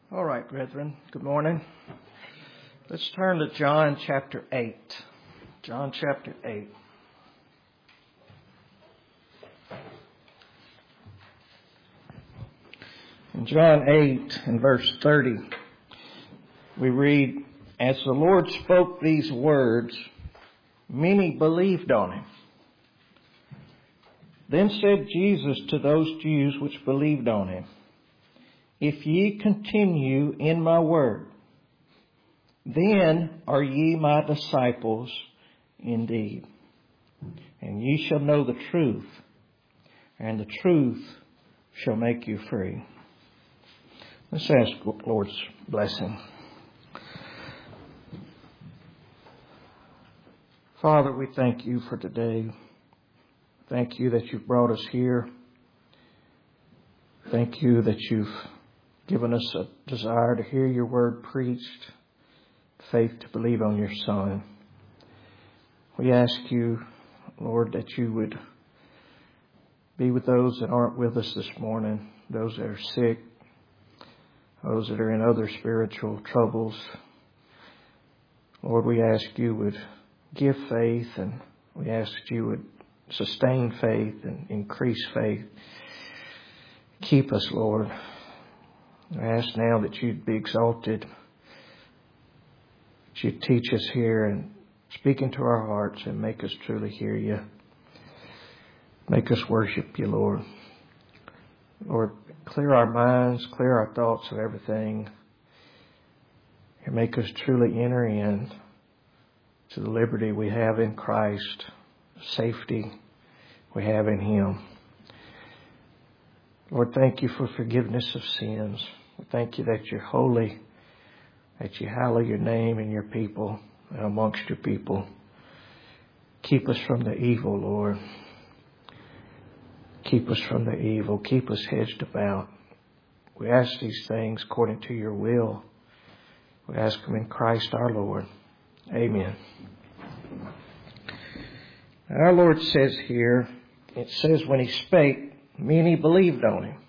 All right, brethren, good morning. Let's turn to John chapter 8. John chapter 8. In John 8 and verse 30, we read, "As the Lord spoke these words, many believed on him. Then said Jesus to those Jews which believed on him, If ye continue in my word, then are ye my disciples indeed. And ye shall know the truth, and the truth shall make you free." Let's ask the Lord's blessing. Father, we thank you for today. Thank you that you've brought us here. Thank you that you've given us a desire to hear your word preached, faith to believe on your Son. We ask you, Lord, that you would be with those that aren't with us this morning, those that are sick, those that are in other spiritual troubles. Lord, we ask you would give faith, and we ask that you would sustain faith and increase faith. Keep us, Lord. I ask now that you'd be exalted, that you'd teach us here and speak into our hearts and make us truly hear you. Make us worship you, Lord. Lord, clear our minds, clear our thoughts of everything, and make us truly enter in to the liberty we have in Christ, the safety we have in Him. Lord, thank you for forgiveness of sins. We thank you that you're holy, that you hallow your name and your people and amongst your people. Keep us from the evil, Lord. Keep us from the evil. Keep us hedged about. We ask these things according to your will. We ask them in Christ our Lord. Amen. Our Lord says here, it says when he spake, many believed on him.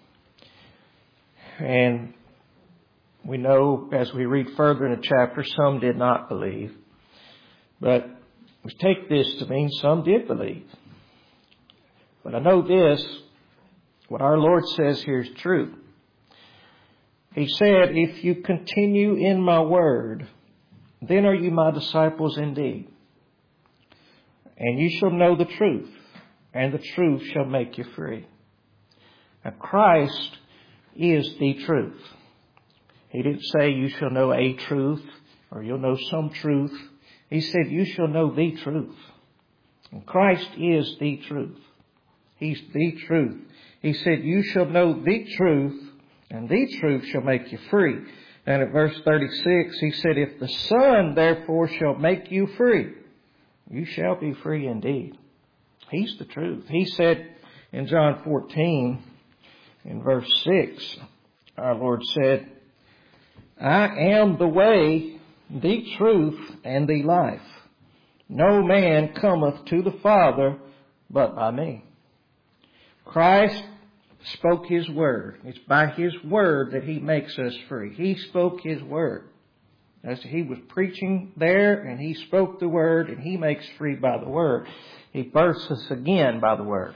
And we know as we read further in the chapter, some did not believe. But we take this to mean some did believe. But I know this, what our Lord says here is true. He said, if you continue in my word, then are you my disciples indeed. And you shall know the truth, and the truth shall make you free. Now, Christ is the truth. He didn't say you shall know a truth or you'll know some truth. He said you shall know the truth. And Christ is the truth. He's the truth. He said you shall know the truth, and the truth shall make you free. And at verse 36, he said, if the Son therefore shall make you free, you shall be free indeed. He's the truth. He said in John 14, in verse 6, our Lord said, I am the way, the truth, and the life. No man cometh to the Father but by me. Christ spoke his word. It's by his word that he makes us free. He spoke his word. As he was preaching there, and he spoke the word, and he makes free by the word. He births us again by the word.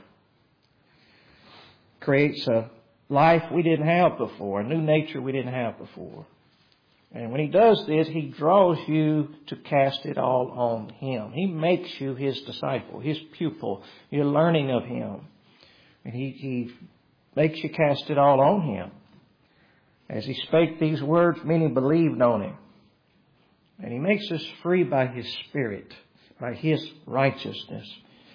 Creates a life we didn't have before, a new nature we didn't have before. And when he does this, he draws you to cast it all on him. He makes you his disciple, his pupil. You're learning of him. And he makes you cast it all on him. As he spake these words, many believed on him. And he makes us free by his Spirit, by his righteousness.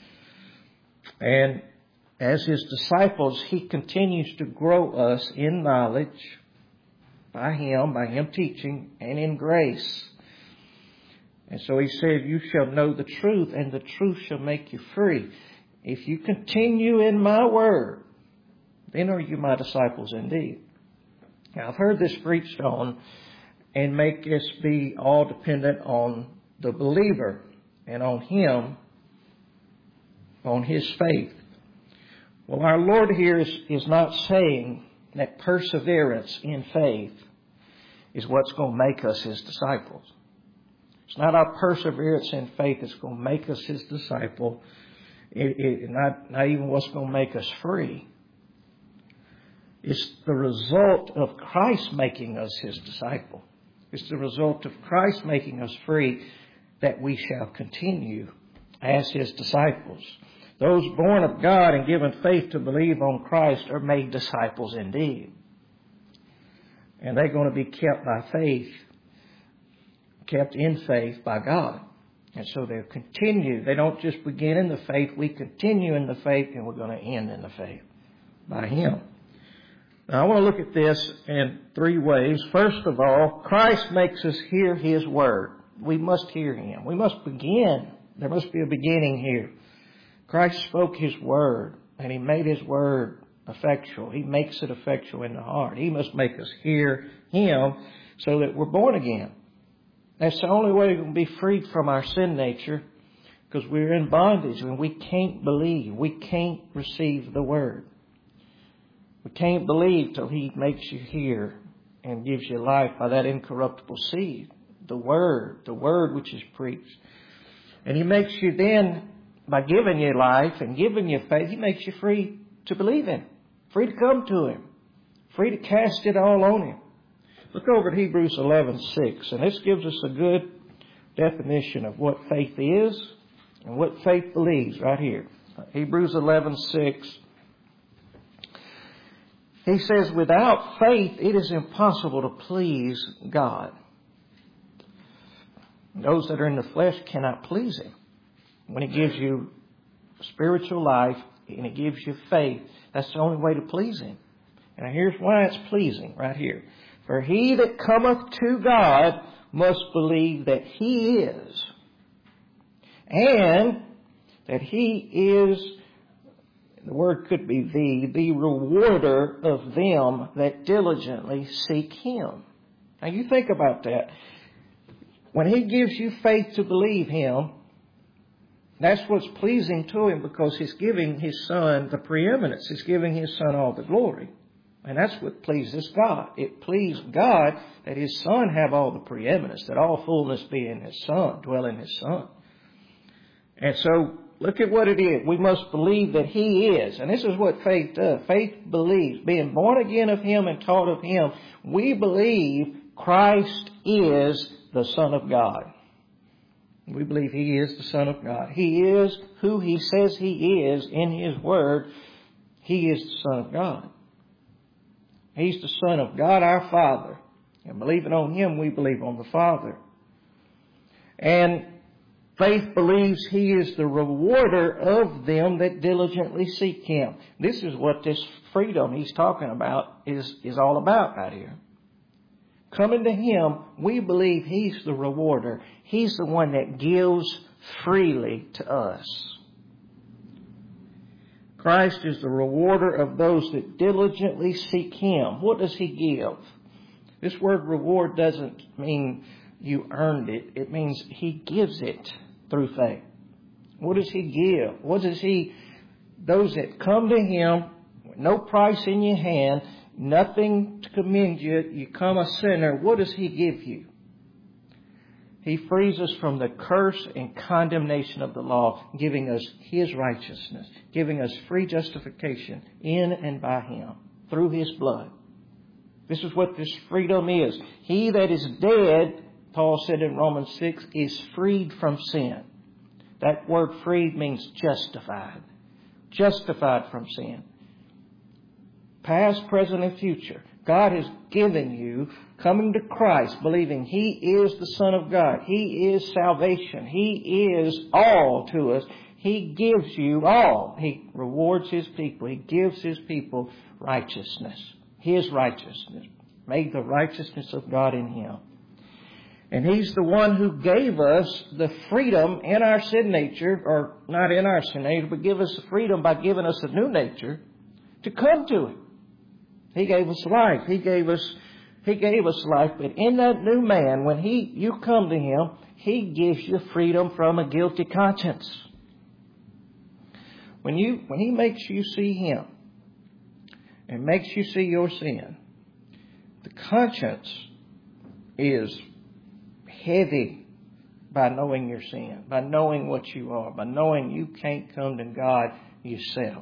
And as his disciples, he continues to grow us in knowledge by him teaching, and in grace. And so he said, you shall know the truth, and the truth shall make you free. If you continue in my word, then are you my disciples indeed. Now, I've heard this preached on and make us be all dependent on the believer and on him, on his faith. Well, our Lord here is not saying that perseverance in faith is what's going to make us His disciples. It's not our perseverance in faith that's going to make us His disciple. Not even what's going to make us free. It's the result of Christ making us His disciple. It's the result of Christ making us free that we shall continue as His disciples. Those born of God and given faith to believe on Christ are made disciples indeed. And they're going to be kept by faith, kept in faith by God. And so they'll continue. They don't just begin in the faith. We continue in the faith, and we're going to end in the faith by Him. Now, I want to look at this in three ways. First of all, Christ makes us hear His Word. We must hear Him. We must begin. There must be a beginning here. Christ spoke His Word, and He made His Word effectual. He makes it effectual in the heart. He must make us hear Him so that we're born again. That's the only way we can be freed from our sin nature, because we're in bondage and we can't believe. We can't receive the Word. We can't believe till He makes you hear and gives you life by that incorruptible seed, the Word which is preached. And He makes you then, by giving you life and giving you faith, He makes you free to believe Him, free to come to Him, free to cast it all on Him. Look over at Hebrews 11:6, and this gives us a good definition of what faith is and what faith believes right here. Hebrews 11:6. He says, without faith it is impossible to please God. Those that are in the flesh cannot please Him. When He gives you spiritual life and He gives you faith, that's the only way to please Him. And here's why it's pleasing right here. For he that cometh to God must believe that He is, and that He is, the word could be the rewarder of them that diligently seek Him. Now you think about that. When He gives you faith to believe Him, that's what's pleasing to Him, because He's giving His Son the preeminence. He's giving His Son all the glory. And that's what pleases God. It pleased God that His Son have all the preeminence, that all fullness be in His Son, dwell in His Son. And so, look at what it is. We must believe that He is. And this is what faith does. Faith believes. Being born again of Him and taught of Him, we believe Christ is the Son of God. We believe He is the Son of God. He is who He says He is in His Word. He is the Son of God. He's the Son of God our Father. And believing on Him, we believe on the Father. And faith believes He is the rewarder of them that diligently seek Him. This is what this freedom He's talking about is all about right here. Coming to Him, we believe He's the rewarder. He's the one that gives freely to us. Christ is the rewarder of those that diligently seek Him. What does He give? This word reward doesn't mean you earned it. It means He gives it through faith. What does He give? Those that come to Him, no price in your hand, nothing to commend you, you come a sinner, what does He give you? He frees us from the curse and condemnation of the law, giving us His righteousness, giving us free justification in and by Him, through His blood. This is what this freedom is. He that is dead, Paul said in Romans 6, is freed from sin. That word freed means justified. Justified from sin. Past, present, and future. God has given you, coming to Christ, believing He is the Son of God. He is salvation. He is all to us. He gives you all. He rewards His people. He gives His people righteousness. His righteousness. Made the righteousness of God in Him. And He's the one who gave us the freedom in our sin nature, or not in our sin nature, but give us the freedom by giving us a new nature to come to Him. He gave us life. He gave us life. But in that new man, when you come to Him, He gives you freedom from a guilty conscience. When He makes you see Him and makes you see your sin, the conscience is heavy by knowing your sin, by knowing what you are, by knowing you can't come to God yourself.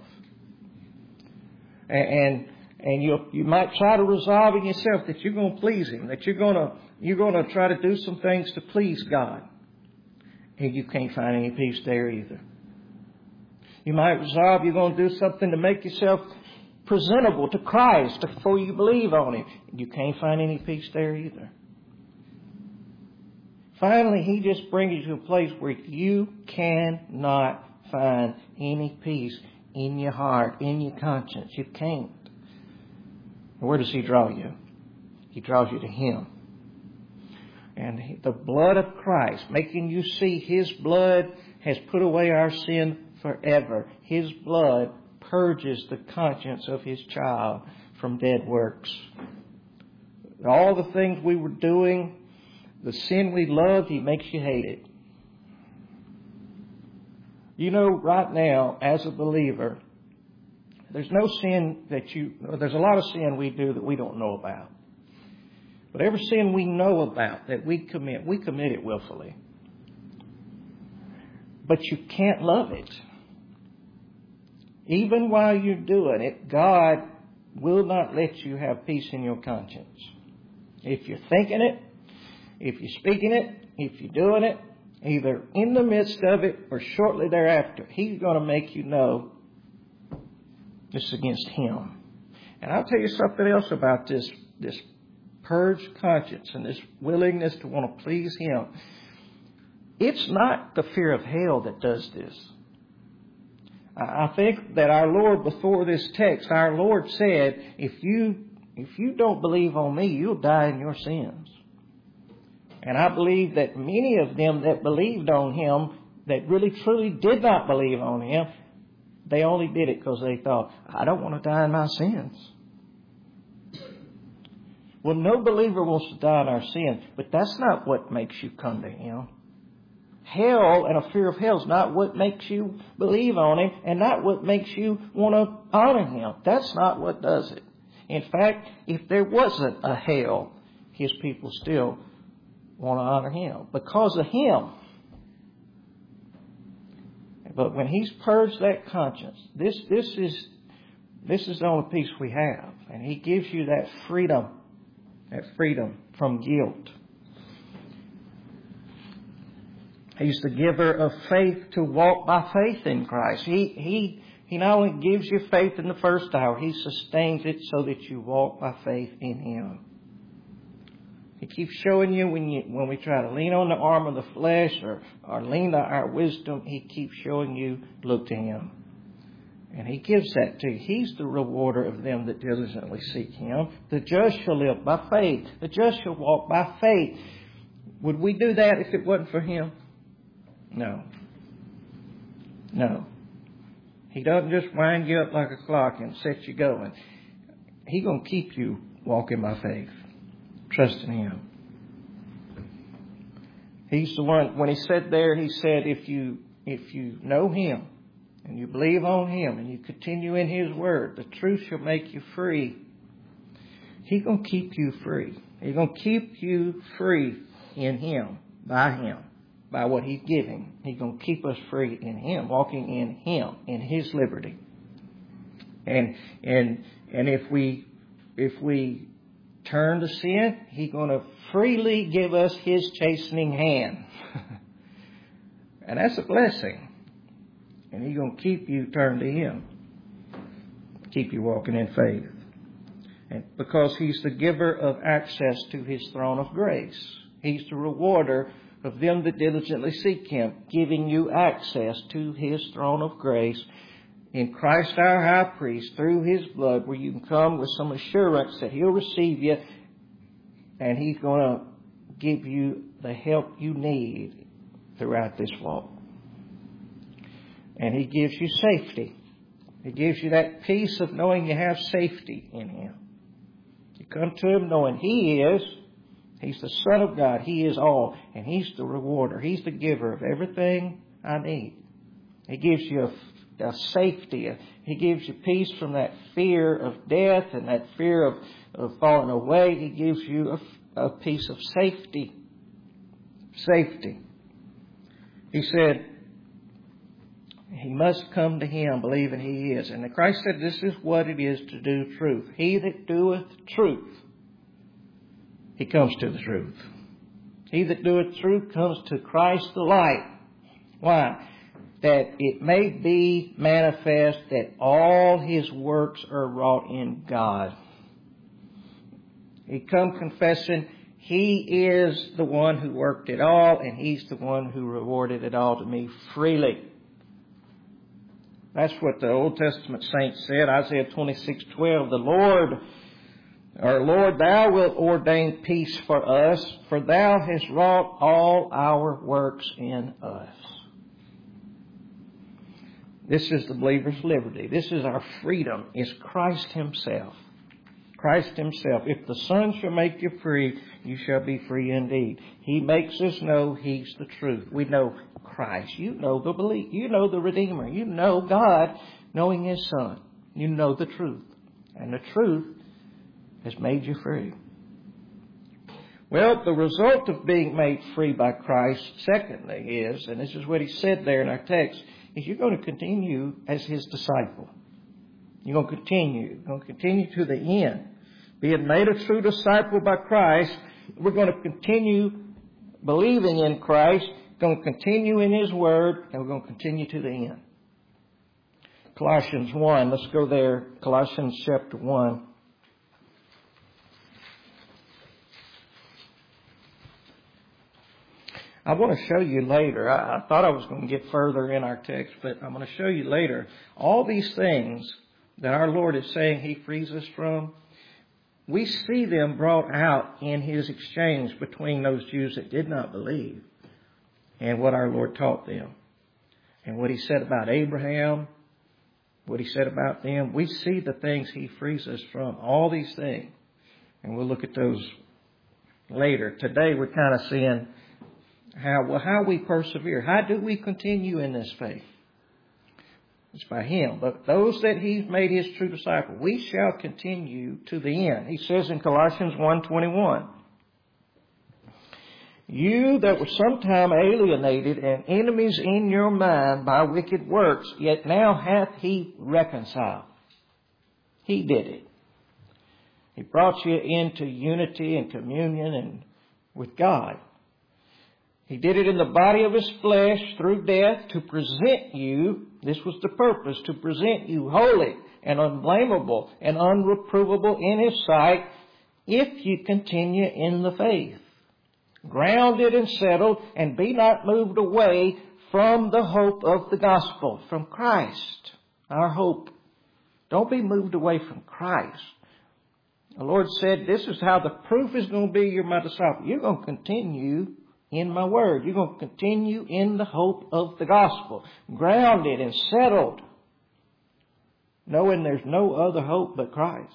And you might try to resolve in yourself that you're going to please Him, that you're going to try to do some things to please God. And you can't find any peace there either. You might resolve you're going to do something to make yourself presentable to Christ before you believe on Him. You can't find any peace there either. Finally, He just brings you to a place where you cannot find any peace in your heart, in your conscience. You can't. Where does He draw you? He draws you to Him. And the blood of Christ, making you see His blood has put away our sin forever. His blood purges the conscience of His child from dead works. All the things we were doing, the sin we loved, He makes you hate it. You know, right now, as a believer, there's no sin there's a lot of sin we do that we don't know about. But every sin we know about that we commit it willfully. But you can't love it. Even while you're doing it, God will not let you have peace in your conscience. If you're thinking it, if you're speaking it, if you're doing it, either in the midst of it or shortly thereafter, He's going to make you know it's against Him. And I'll tell you something else about this purged conscience and this willingness to want to please Him. It's not the fear of hell that does this. I think that our Lord, before this text, our Lord said, if you don't believe on me, you'll die in your sins. And I believe that many of them that believed on Him, that really truly did not believe on Him, they only did it because they thought, I don't want to die in my sins. Well, no believer wants to die in our sin, but that's not what makes you come to Him. Hell and a fear of hell is not what makes you believe on Him and not what makes you want to honor Him. That's not what does it. In fact, if there wasn't a hell, His people still want to honor Him because of Him. But when He's purged that conscience, this is the only peace we have. And He gives you that freedom from guilt. He's the giver of faith to walk by faith in Christ. He not only gives you faith in the first hour, He sustains it so that you walk by faith in Him. He keeps showing you when we try to lean on the arm of the flesh or lean on our wisdom, He keeps showing you, look to Him. And He gives that to you. He's the rewarder of them that diligently seek Him. The just shall live by faith. The just shall walk by faith. Would we do that if it wasn't for Him? No. He doesn't just wind you up like a clock and set you going. He's going to keep you walking by faith, trusting Him. He's the one, when He said there, He said, if you know Him and you believe on Him and you continue in His Word, the truth shall make you free. He's going to keep you free. He's going to keep you free in Him, by what He's giving. He's going to keep us free in Him, walking in Him, in His liberty. And if we turn to sin, He's going to freely give us His chastening hand. And that's a blessing. And He's going to keep you turned to Him. Keep you walking in faith. And because He's the giver of access to His throne of grace. He's the rewarder of them that diligently seek Him, giving you access to His throne of grace in Christ our high priest through His blood, where you can come with some assurance that He'll receive you and He's going to give you the help you need throughout this walk. And He gives you safety. He gives you that peace of knowing you have safety in Him. You come to Him knowing He's the Son of God. He is all. And He's the rewarder. He's the giver of everything I need. He gives you a safety. He gives you peace from that fear of death and that fear of falling away. He gives you a piece of safety. Safety. He said, he must come to Him, believing He is. And Christ said, this is what it is to do truth. He that doeth truth, he comes to the truth. He that doeth truth comes to Christ the light. Why? That it may be manifest that all His works are wrought in God. He come confessing He is the one who worked it all, and He's the one who rewarded it all to me freely. That's what the Old Testament saints said. Isaiah 26:12, the Lord, our Lord, Thou wilt ordain peace for us, for Thou hast wrought all our works in us. This is the believer's liberty. This is our freedom. It's Christ Himself. Christ Himself. If the Son shall make you free, you shall be free indeed. He makes us know He's the truth. We know Christ. You know the belief. You know the Redeemer. You know God, knowing His Son. You know the truth. And the truth has made you free. Well, the result of being made free by Christ, secondly, is, and this is what He said there in our text, is you're going to continue as His disciple. You're going to continue. You're going to continue to the end. Being made a true disciple by Christ, we're going to continue believing in Christ, going to continue in His Word, and we're going to continue to the end. Colossians 1, let's go there. Colossians chapter 1. I want to show you later. I thought I was going to get further in our text, but I'm going to show you later. All these things that our Lord is saying He frees us from, we see them brought out in His exchange between those Jews that did not believe and what our Lord taught them. And what He said about Abraham, what He said about them. We see the things He frees us from, all these things. And we'll look at those later. Today we're kind of seeing how we persevere. How do we continue in this faith? It's by Him. But those that He's made His true disciple, we shall continue to the end. He says in Colossians 1:21, you that were sometime alienated and enemies in your mind by wicked works, yet now hath He reconciled. He did it. He brought you into unity and communion and with God. He did it in the body of His flesh through death to present you, this was the purpose, to present you holy and unblameable and unreprovable in His sight if you continue in the faith. Grounded and settled, and be not moved away from the hope of the gospel, from Christ, our hope. Don't be moved away from Christ. The Lord said, this is how the proof is going to be you're my disciple. You're going to continue in my word. You're going to continue in the hope of the gospel. Grounded and settled. Knowing there's no other hope but Christ.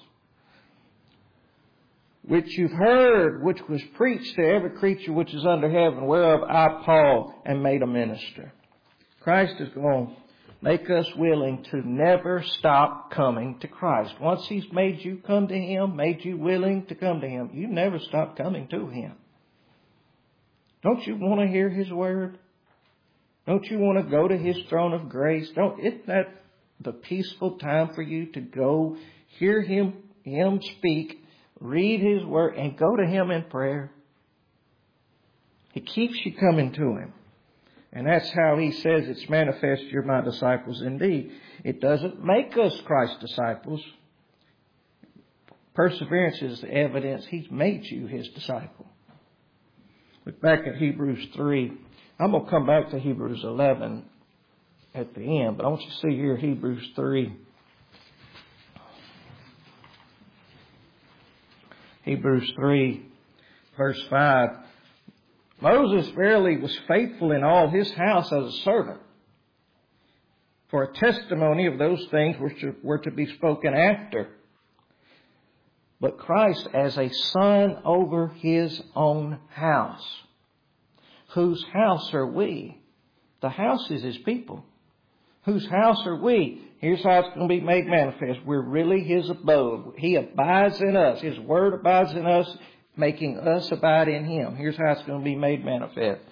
Which you've heard, which was preached to every creature which is under heaven, whereof I, Paul, am made a minister. Christ is going to make us willing to never stop coming to Christ. Once He's made you come to Him, made you willing to come to Him, you never stop coming to Him. Don't you want to hear His word? Don't you want to go to His throne of grace? Isn't that the peaceful time for you to go hear Him speak, read His word, and go to Him in prayer? He keeps you coming to Him. And that's how He says it's manifest you're my disciples indeed. It doesn't make us Christ's disciples. Perseverance is the evidence He's made you His disciple. Look back at Hebrews 3. I'm going to come back to Hebrews 11 at the end, but I want you to see here Hebrews 3. Hebrews 3, verse 5. Moses verily was faithful in all his house as a servant, for a testimony of those things which were to be spoken after. But Christ as a son over His own house. Whose house are we? The house is His people. Whose house are we? Here's how it's going to be made manifest. We're really His abode. He abides in us. His word abides in us. making us abide in Him. Here's how it's going to be made manifest.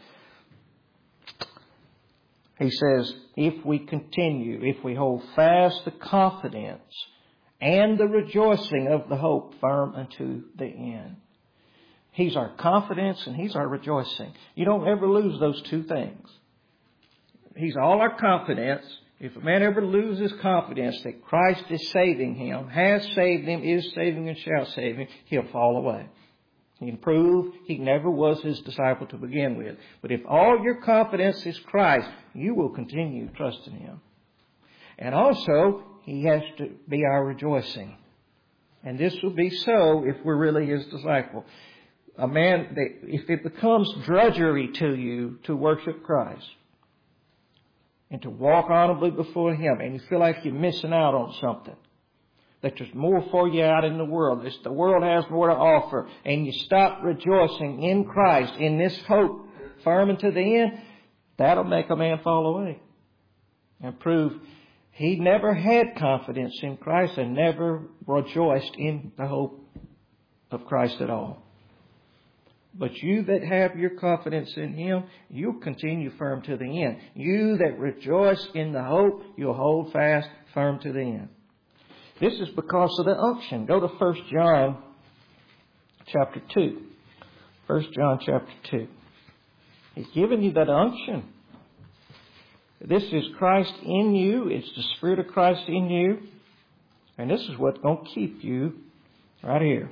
He says, if we continue, if we hold fast the confidence and the rejoicing of the hope firm unto the end. He's our confidence and He's our rejoicing. You don't ever lose those two things. He's all our confidence. If a man ever loses confidence that Christ is saving him, has saved him, is saving and shall save him, he'll fall away. He can prove he never was His disciple to begin with. But if all your confidence is Christ, you will continue trusting Him. And also, He has to be our rejoicing. And this will be so if we're really His disciple. A man, if it becomes drudgery to you to worship Christ and to walk honorably before Him, and you feel like you're missing out on something, that there's more for you out in the world, the world has more to offer, and you stop rejoicing in Christ, in this hope, firm unto the end, that'll make a man fall away and prove he never had confidence in Christ and never rejoiced in the hope of Christ at all. But you that have your confidence in Him, you'll continue firm to the end. You that rejoice in the hope, you'll hold fast firm to the end. This is because of the unction. Go to 1 John chapter 2. 1 John chapter 2. He's given you that unction. This is Christ in you. It's the Spirit of Christ in you. And this is what's going to keep you right here.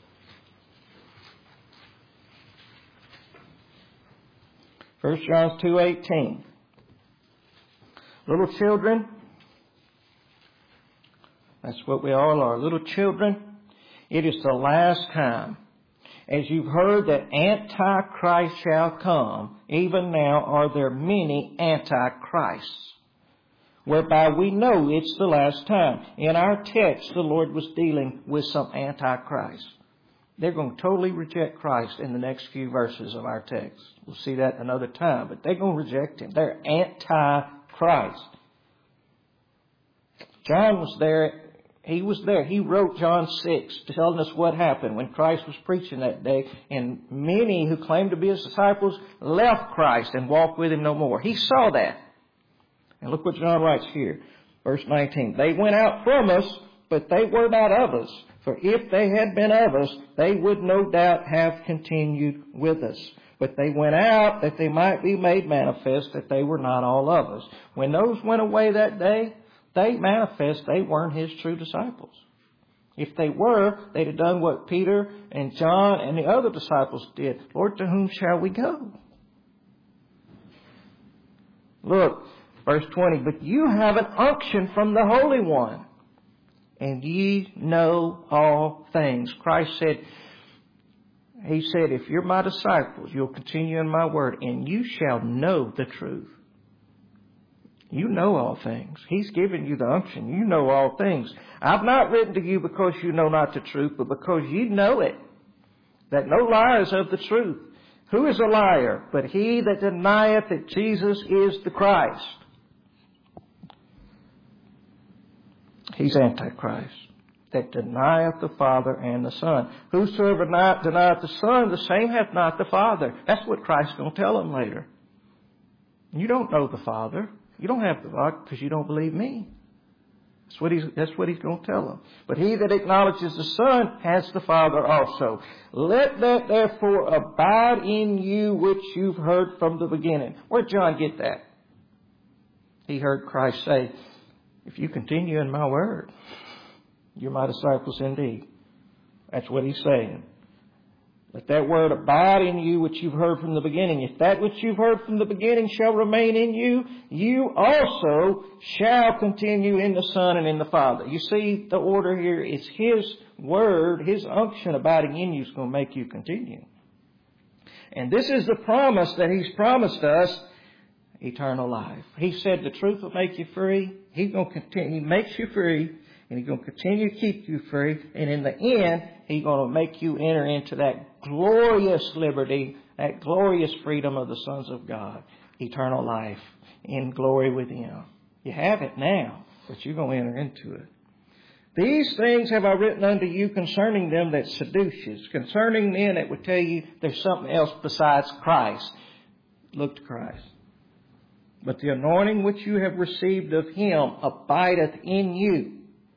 1 John 2:18. Little children, that's what we all are, little children. It is the last time. As you've heard that Antichrist shall come, even now are there many Antichrists, whereby we know it's the last time. In our text, the Lord was dealing with some Antichrists. They're going to totally reject Christ in the next few verses of our text. We'll see that another time, but they're going to reject Him. They're Antichrist. John was there. He was there. He wrote John 6 telling us what happened when Christ was preaching that day. And many who claimed to be His disciples left Christ and walked with Him no more. He saw that. And look what John writes here. Verse 19. They went out from us, but they were not of us. For if they had been of us, they would no doubt have continued with us. But they went out that they might be made manifest that they were not all of us. When those went away that day, they manifest they weren't His true disciples. If they were, they'd have done what Peter and John and the other disciples did. Lord, to whom shall we go? Look, verse 20. But you have an unction from the Holy One, and ye know all things. Christ said, He said, if you're my disciples, you'll continue in my word, and you shall know the truth. You know all things. He's given you the unction. You know all things. I've not written to you because you know not the truth, but because you know it, that no liar is of the truth. Who is a liar but he that denieth that Jesus is the Christ? He's Antichrist, that denieth the Father and the Son. Whosoever denieth the Son, the same hath not the Father. That's what Christ's going to tell them later. You don't know the Father. You don't have the Father because you don't believe me. That's what he's going to tell them. But he that acknowledges the Son has the Father also. Let that therefore abide in you which you've heard from the beginning. Where'd John get that? He heard Christ say, if you continue in my word, you're my disciples indeed. That's what he's saying. Let that word abide in you which you've heard from the beginning. If that which you've heard from the beginning shall remain in you, you also shall continue in the Son and in the Father. You see the order here. It's His word, His unction abiding in you is going to make you continue. And this is the promise that He's promised us, eternal life. He said the truth will make you free. He's going to continue. He makes you free. And He's going to continue to keep you free. And in the end, He's going to make you enter into that glorious liberty, that glorious freedom of the sons of God. Eternal life in glory with Him. You have it now, but you're going to enter into it. These things have I written unto you concerning them that seduce you. Concerning men that would tell you there's something else besides Christ. Look to Christ. But the anointing which you have received of Him abideth in you.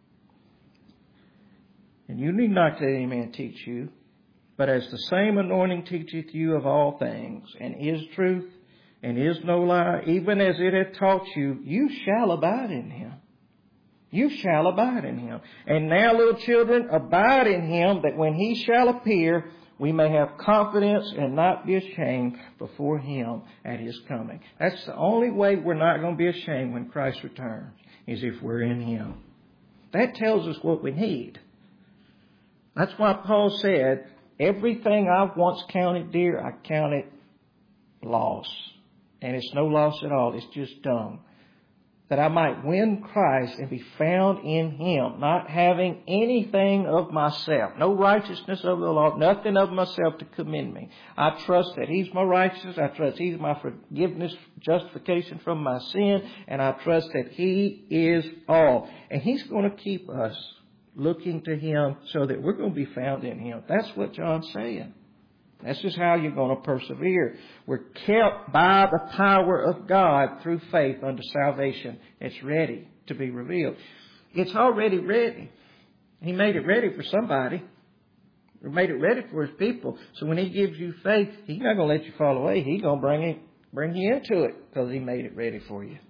And you need not let any man teach you, but as the same anointing teacheth you of all things, and is truth, and is no lie, even as it hath taught you, you shall abide in Him. You shall abide in Him. And now, little children, abide in Him, that when He shall appear, we may have confidence and not be ashamed before Him at His coming. That's the only way we're not going to be ashamed when Christ returns, is if we're in Him. That tells us what we need. That's why Paul said, everything I've once counted dear, I count it loss. And it's no loss at all. It's just dung. That I might win Christ and be found in Him, not having anything of myself, no righteousness of the law, nothing of myself to commend me. I trust that He's my righteousness. I trust He's my forgiveness, justification from my sin, and I trust that He is all. And He's going to keep us looking to Him so that we're going to be found in Him. That's what John's saying. That's just how you're going to persevere. We're kept by the power of God through faith unto salvation. It's ready to be revealed. It's already ready. He made it ready for somebody. He made it ready for His people. So when He gives you faith, He's not going to let you fall away. He's going to bring you into it because He made it ready for you.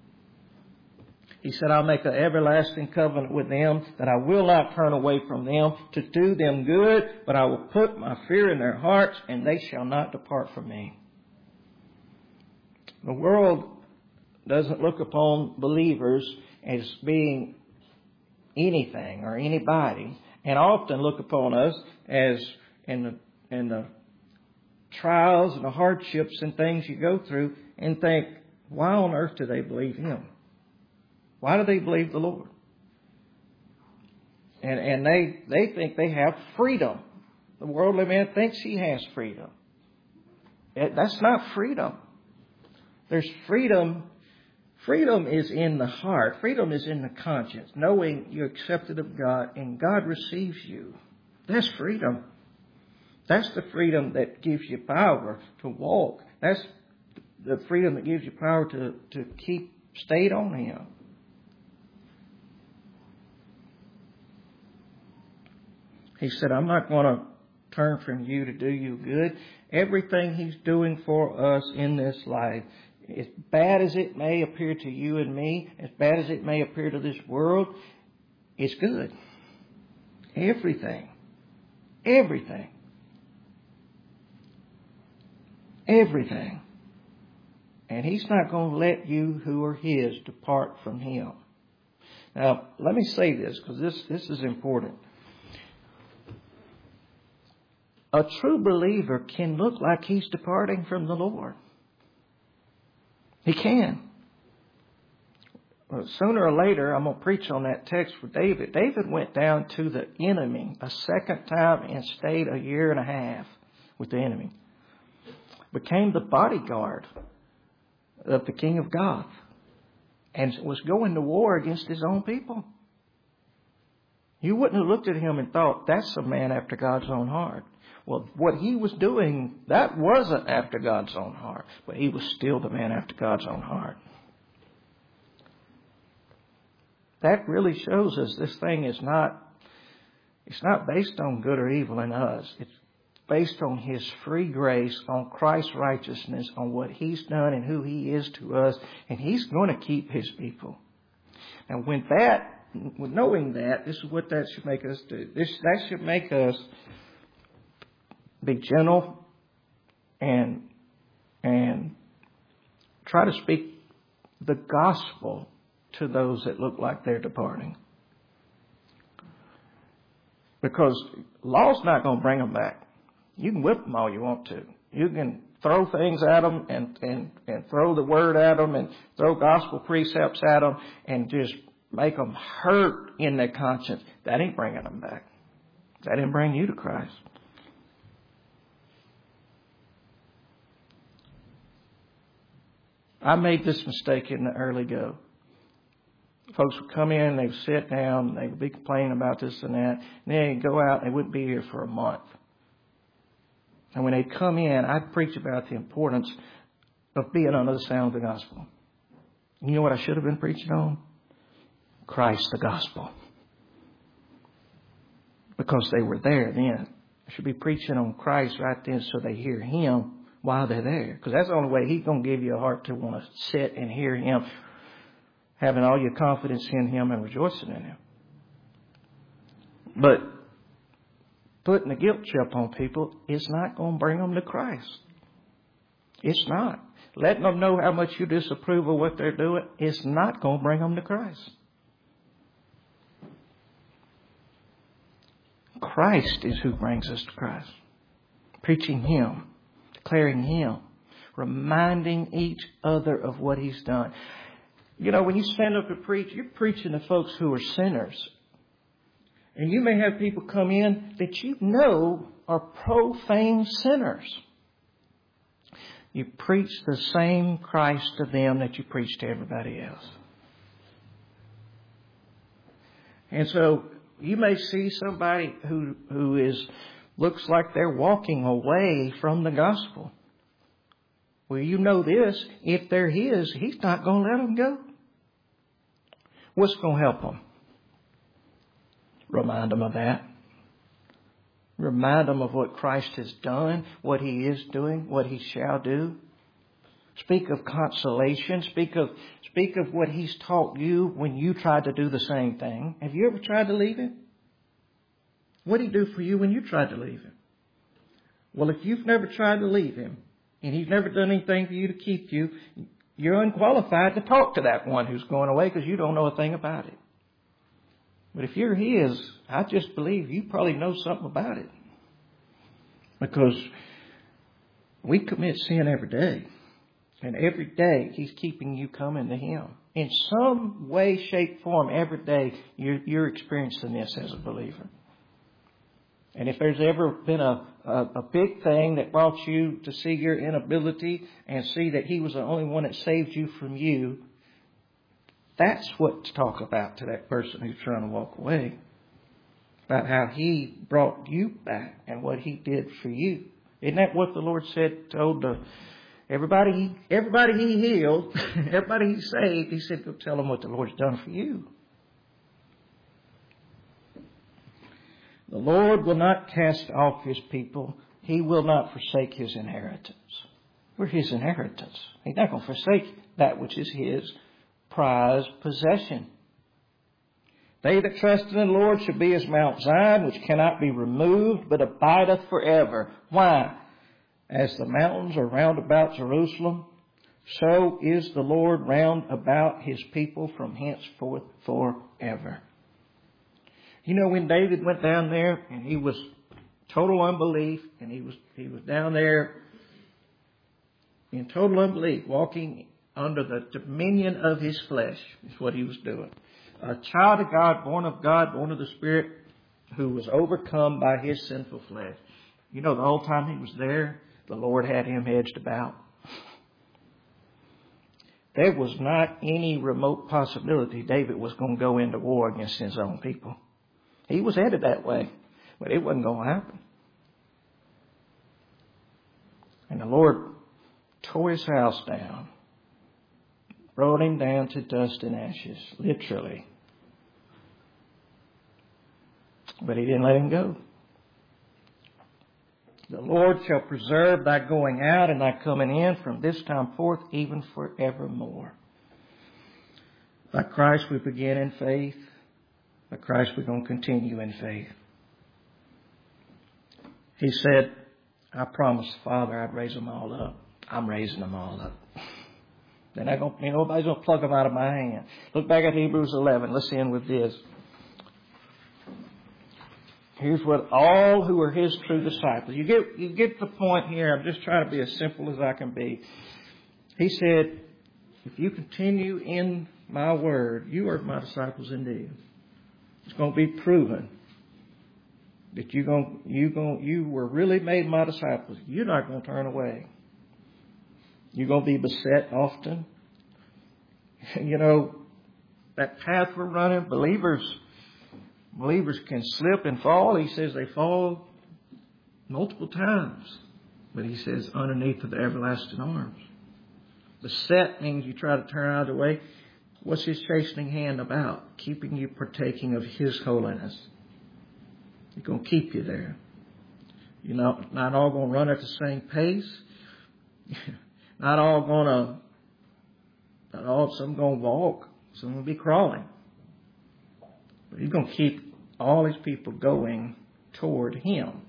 He said, I'll make an everlasting covenant with them, that I will not turn away from them to do them good, but I will put my fear in their hearts, and they shall not depart from me. The world doesn't look upon believers as being anything or anybody, and often look upon us as in the trials and the hardships and things you go through, and think, why on earth do they believe Him? Why do they believe the Lord? And they think they have freedom. The worldly man thinks he has freedom. That's not freedom. There's freedom. Freedom is in the heart. Freedom is in the conscience. Knowing you're accepted of God and God receives you. That's freedom. That's the freedom that gives you power to walk. That's the freedom that gives you power to keep stayed on Him. He said, I'm not going to turn from you to do you good. Everything He's doing for us in this life, as bad as it may appear to you and me, as bad as it may appear to this world, it's good. Everything. Everything. Everything. And He's not going to let you who are His depart from Him. Now, let me say this, because this is important. A true believer can look like he's departing from the Lord. He can. Well, sooner or later, I'm going to preach on that text for David. David went down to the enemy a second time and stayed 1.5 years with the enemy. Became the bodyguard of the king of Gath. And was going to war against his own people. You wouldn't have looked at him and thought, that's a man after God's own heart. Well, what he was doing, that wasn't after God's own heart. But he was still the man after God's own heart. That really shows us this thing is not, it's not based on good or evil in us. It's based on His free grace, on Christ's righteousness, on what He's done and who He is to us. And He's going to keep His people. Now, knowing that, this is what that should make us do. That should make us be gentle and try to speak the gospel to those that look like they're departing. Because law's not going to bring them back. You can whip them all you want to. You can throw things at them and throw the word at them and throw gospel precepts at them and just make them hurt in their conscience. That ain't bringing them back. That didn't bring you to Christ. I made this mistake in the early go. Folks would come in, they would sit down, they would be complaining about this and that, and then they'd go out and they wouldn't be here for a month. And when they'd come in, I'd preach about the importance of being under the sound of the gospel. You know what I should have been preaching on? Christ the gospel. Because they were there then. I should be preaching on Christ right then so they hear Him while they're there. Because that's the only way He's going to give you a heart to want to sit and hear Him, having all your confidence in Him and rejoicing in Him. But putting the guilt trip on people is not going to bring them to Christ. It's not. Letting them know how much you disapprove of what they're doing is not going to bring them to Christ. Christ is who brings us to Christ. Preaching Him, declaring Him, reminding each other of what He's done. You know, when you stand up and preach, you're preaching to folks who are sinners. And you may have people come in that you know are profane sinners. You preach the same Christ to them that you preach to everybody else. And so you may see somebody who looks like they're walking away from the gospel. Well, you know this, if they're His, He's not going to let them go. What's going to help them? Remind them of that. Remind them of what Christ has done, what He is doing, what He shall do. Speak of consolation. Speak of what He's taught you when you tried to do the same thing. Have you ever tried to leave Him? What did He do for you when you tried to leave Him? Well, if you've never tried to leave Him and He's never done anything for you to keep you, you're unqualified to talk to that one who's going away because you don't know a thing about it. But if you're His, I just believe you probably know something about it. Because we commit sin every day. And every day He's keeping you coming to Him. In some way, shape, form, every day you're experiencing this as a believer. And if there's ever been a big thing that brought you to see your inability and see that He was the only one that saved you from you, that's what to talk about to that person who's trying to walk away. About how He brought you back and what He did for you. Isn't that what the Lord told everybody He healed, everybody He saved? He said, go tell them what the Lord's done for you. The Lord will not cast off His people. He will not forsake His inheritance. We're His inheritance. He's not going to forsake that which is His prized possession. They that trust in the Lord shall be as Mount Zion, which cannot be removed, but abideth forever. Why? As the mountains are round about Jerusalem, so is the Lord round about His people from henceforth forever. You know, when David went down there and he was total unbelief, and he was down there in total unbelief, walking under the dominion of his flesh, is what he was doing. A child of God, born of the Spirit, who was overcome by his sinful flesh. You know, the whole time he was there, the Lord had him hedged about. There was not any remote possibility David was going to go into war against his own people. He was headed that way, but it wasn't going to happen. And the Lord tore his house down, brought him down to dust and ashes, literally. But He didn't let him go. The Lord shall preserve thy going out and thy coming in from this time forth, even forevermore. By Christ we begin in faith. By Christ we're going to continue in faith. He said, I promised the Father I'd raise them all up. I'm raising them all up. They're not going, nobody's going to pluck them out of my hand. Look back at Hebrews 11. Let's end with this. Here's what all who are His true disciples. You get the point here. I'm just trying to be as simple as I can be. He said, if you continue in my word, you are my disciples indeed. It's going to be proven that you were really made my disciples. You're not going to turn away. You're going to be beset often. You know, that path we're running, believers can slip and fall. He says they fall multiple times. But he says underneath of the everlasting arms. Beset means you try to turn out of the way. What's his chastening hand about? Keeping you partaking of his holiness. He's going to keep you there. You're not all going to run at the same pace. Some going to walk. Some going to be crawling. But he's going to keep all his people going toward him.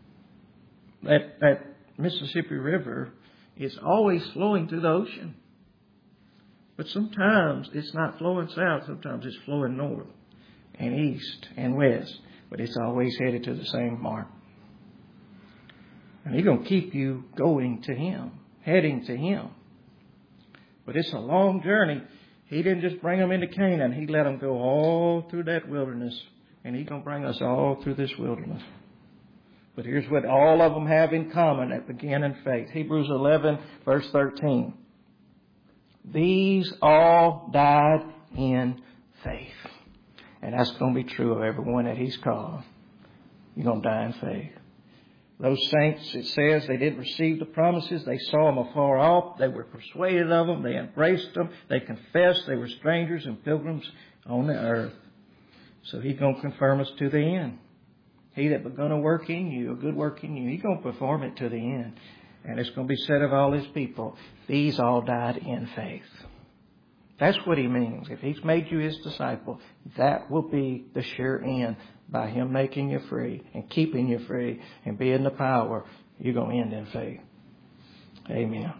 That Mississippi River is always flowing through the ocean. But sometimes it's not flowing south. Sometimes it's flowing north and east and west. But it's always headed to the same mark. And he's going to keep you going to him, heading to him. But it's a long journey. He didn't just bring them into Canaan. He let them go all through that wilderness. And he's going to bring us all through this wilderness. But here's what all of them have in common that begin in faith. Hebrews 11, verse 13. These all died in faith. And that's going to be true of everyone that he's called. You're going to die in faith. Those saints, it says, they didn't receive the promises. They saw them afar off. They were persuaded of them. They embraced them. They confessed they were strangers and pilgrims on the earth. So he's going to confirm us to the end. He that begun a work in you, a good work in you, he's going to perform it to the end. And it's going to be said of all his people, these all died in faith. That's what he means. If he's made you his disciple, that will be the sure end. By him making you free and keeping you free and being the power, you're going to end in faith. Amen.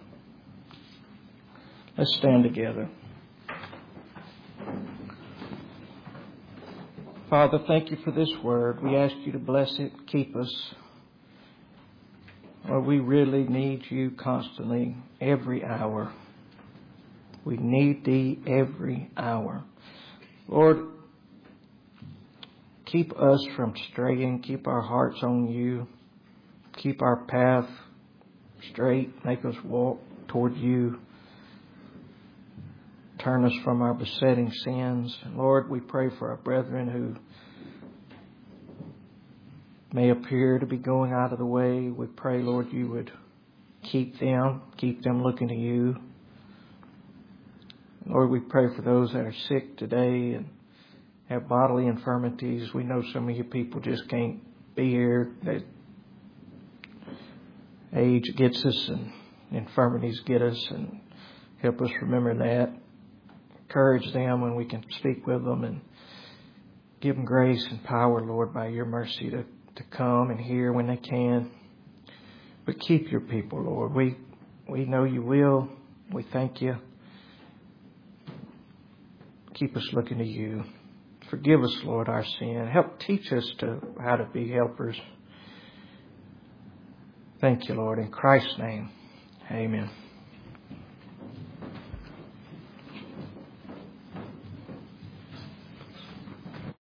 Let's stand together. Father, thank you for this word. We ask you to bless it, keep us. Lord, we really need you constantly, every hour. We need thee every hour. Lord, keep us from straying. Keep our hearts on you. Keep our path straight. Make us walk toward you. Turn us from our besetting sins. And Lord, we pray for our brethren who may appear to be going out of the way. We pray, Lord, you would keep them looking to you. Lord, we pray for those that are sick today and have bodily infirmities. We know some of you people just can't be here. That age gets us and infirmities get us, and help us remember that. Encourage them when we can speak with them and give them grace and power, Lord, by your mercy to come and hear when they can. But keep your people, Lord. We know you will. We thank you. Keep us looking to you. Forgive us, Lord, our sin. Help teach us how to be helpers. Thank you, Lord. In Christ's name, amen.